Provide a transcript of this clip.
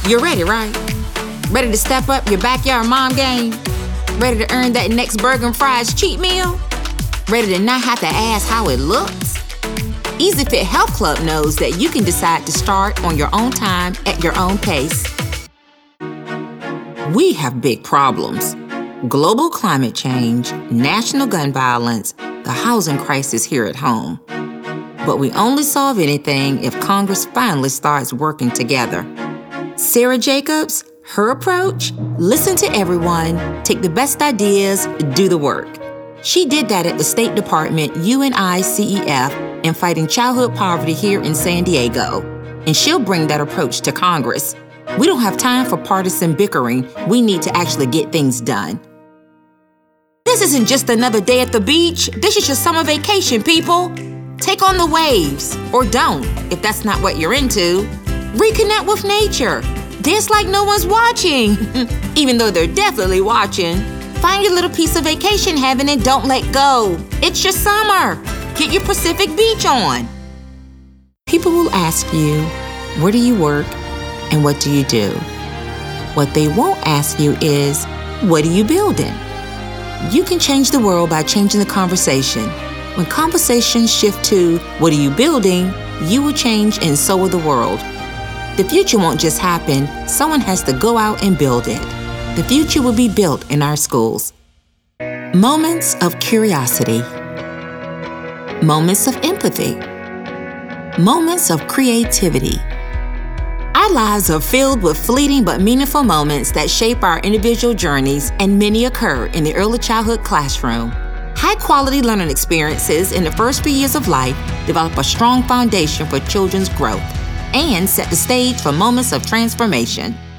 You're ready, right? Ready to step up your backyard mom game? Ready to earn that next burger and fries cheat meal? Ready to not have to ask how it looks? Easy Fit Health Club knows that you can decide to start on your own time at your own pace. We have big problems. Global climate change, national gun violence, the housing crisis here at home. But we only solve anything if Congress finally starts working together. Sarah Jacobs, her approach, listen to everyone, take the best ideas, do the work. She did that at the State Department UNICEF in fighting childhood poverty here in San Diego. And she'll bring that approach to Congress. We don't have time for partisan bickering. We need to actually get things done. This isn't just another day at the beach. This is your summer vacation, people. Take on the waves, or don't, if that's not what you're into. Reconnect with nature. Dance like no one's watching, even though they're definitely watching. Find your little piece of vacation heaven and don't let go. It's your summer. Get your Pacific Beach on. People will ask you, where do you work and what do you do? What they won't ask you is, what are you building? You can change the world by changing the conversation. When conversations shift to, what are you building? You will change and so will the world. The future won't just happen. Someone has to go out and build it. The future will be built in our schools. Moments of curiosity. Moments of empathy. Moments of creativity. Our lives are filled with fleeting but meaningful moments that shape our individual journeys, and many occur in the early childhood classroom. High-quality learning experiences in the first few years of life develop a strong foundation for children's growth and set the stage for moments of transformation.